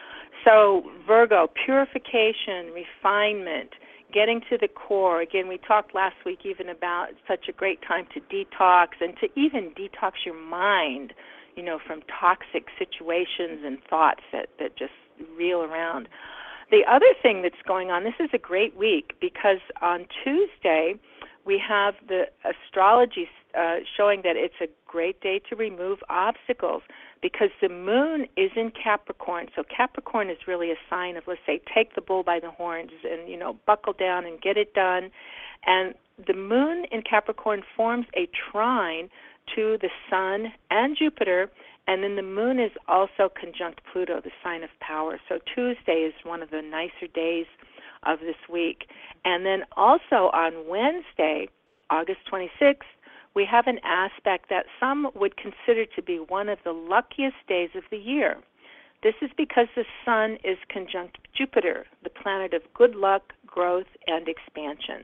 So Virgo, purification, refinement, getting to the core. Again, we talked last week even about such a great time to detox and to even detox your mind, from toxic situations and thoughts that just reel around. The other thing that's going on, this is a great week because on Tuesday we have the astrology showing that it's a great day to remove obstacles because the moon is in Capricorn. So Capricorn is really a sign of, let's say, take the bull by the horns and, buckle down and get it done. And the moon in Capricorn forms a trine to the sun and Jupiter, and then the moon is also conjunct Pluto, the sign of power. So Tuesday is one of the nicer days of this week. And then also on Wednesday, August 26th, we have an aspect that some would consider to be one of the luckiest days of the year. This is because the sun is conjunct Jupiter, the planet of good luck, growth, and expansion.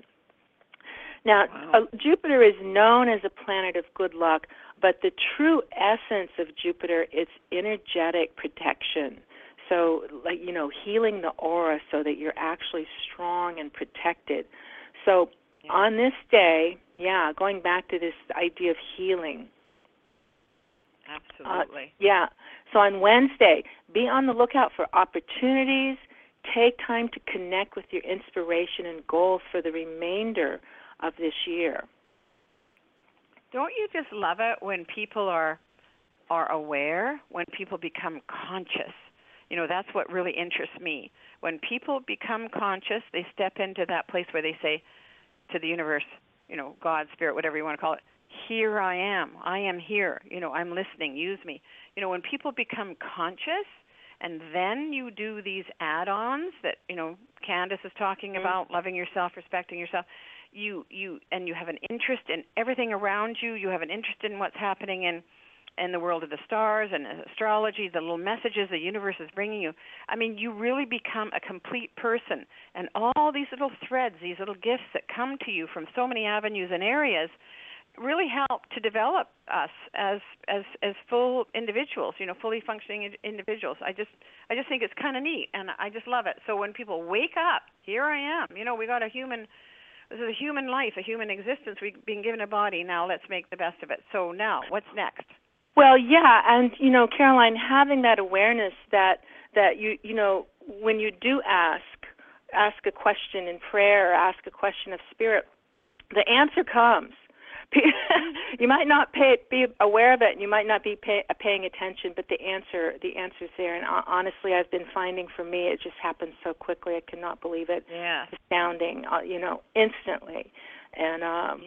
Now, Jupiter is known as a planet of good luck, but the true essence of Jupiter is energetic protection. So, healing the aura so that you're actually strong and protected. So on this day, going back to this idea of healing. Absolutely. So on Wednesday, be on the lookout for opportunities. Take time to connect with your inspiration and goals for the remainder of this year. Don't you just love it when people are aware, when people become conscious? That's what really interests me. When people become conscious, they step into that place where they say to the universe, God, Spirit, whatever you want to call it, here I am. I am here. I'm listening. Use me. When people become conscious, and then you do these add-ons that, Candace is talking about, loving yourself, respecting yourself, you have an interest in everything around you. You have an interest in what's happening in the world of the stars and astrology, the little messages the universe is bringing you. I mean, you really become a complete person. And all these little threads, these little gifts that come to you from so many avenues and areas really help to develop us as full individuals, fully functioning individuals. I just think it's kind of neat, and I just love it. So when people wake up, here I am. We got this is a human life, a human existence. We've been given a body. Now let's make the best of it. So now, what's next? Well, and Caroline, having that awareness that you when you do ask a question in prayer or ask a question of spirit, the answer comes. You might not be aware of it, and you might not be paying attention, but the answer's there. And honestly, I've been finding for me, it just happens so quickly. I cannot believe it. Yeah. It's astounding, instantly. And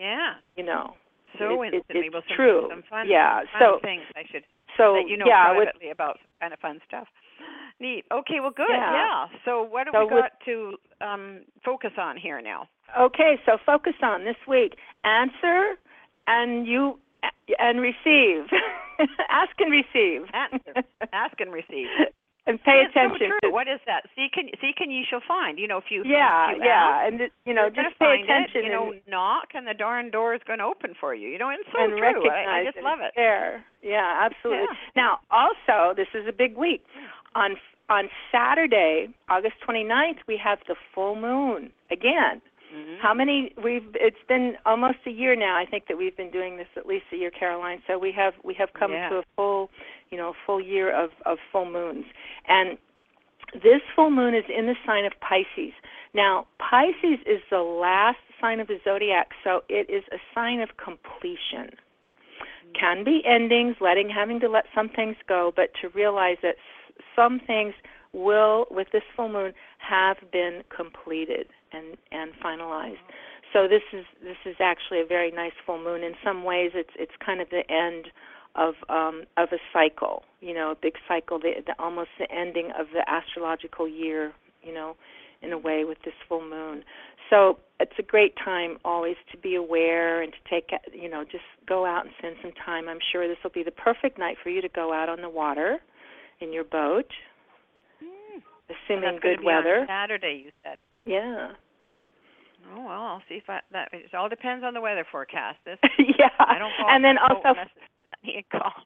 so instantly. It's true. Some fun things I should let you know privately about kind of fun stuff. Neat. Okay, well, good. Yeah. So what have we got to focus on here now? Okay, so focus on this week. Answer and receive. Ask and receive. Ask and receive. And pay attention. So true. What is that? Seek and you shall find. If you ask, and just pay attention. Knock and the darn door is going to open for you. And so and true. Recognize I just love it. There. Yeah, absolutely. Yeah. Now, also, this is a big week. On Saturday, August 29th, we have the full moon again. Mm-hmm. It's been almost a year now, I think, that we've been doing this, at least a year, Caroline. So we have come to a full year of full moons. And this full moon is in the sign of Pisces. Now, Pisces is the last sign of the zodiac, so it is a sign of completion. Can be endings, having to let some things go, but to realize that some things will, with this full moon, have been completed and finalized. So this is actually a very nice full moon. In some ways, it's kind of the end of a cycle, a big cycle, almost the ending of the astrological year, in a way, with this full moon. So it's a great time always to be aware and to take, just go out and spend some time. I'm sure this will be the perfect night for you to go out on the water in your boat, assuming good weather. On Saturday, you said. Yeah. Oh, well, I'll see if that it all depends on the weather forecast. I don't go and then also sunny and calm.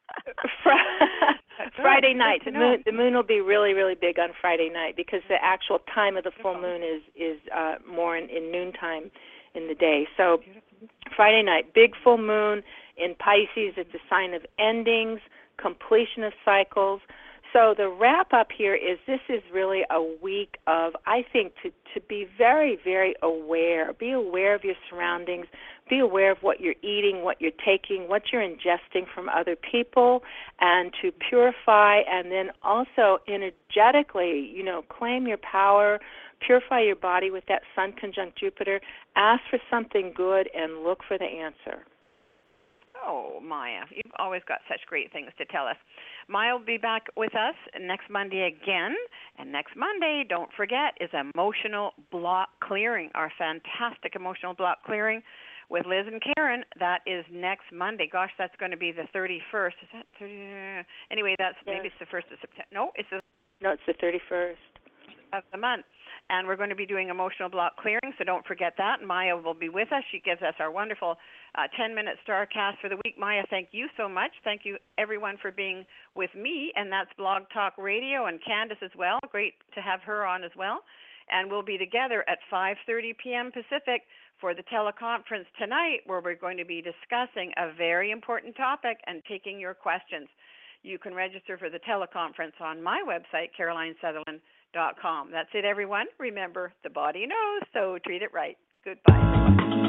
Friday night, the moon will be really, really big on Friday night because the actual time of the full moon is more in noontime in the day. So Friday night, big full moon in Pisces. It's a sign of endings, completion of cycles. So the wrap up here is this is really a week of, I think, to be very, very aware. Be aware of your surroundings. Be aware of what you're eating, what you're taking, what you're ingesting from other people, and to purify and then also energetically, claim your power, purify your body with that Sun conjunct Jupiter. Ask for something good and look for the answer. Oh, Maya, you've always got such great things to tell us. Maya will be back with us next Monday again. And next Monday, don't forget, is Emotional Block Clearing, our fantastic emotional block clearing with Liz and Karen. That is next Monday. Gosh, that's going to be the 31st. Is that 30? Anyway, maybe it's the 1st of September. No, it's the 31st of the month. And we're going to be doing emotional block clearing, so don't forget that. Maya will be with us. She gives us our wonderful 10-minute StarCast for the week. Maya, thank you so much. Thank you, everyone, for being with me, and that's Blog Talk Radio, and Candace as well. Great to have her on as well. And we'll be together at 5:30 p.m. Pacific for the teleconference tonight, where we're going to be discussing a very important topic and taking your questions. You can register for the teleconference on my website, carolinesutherland.com. That's it, everyone. Remember, the body knows, so treat it right. Goodbye.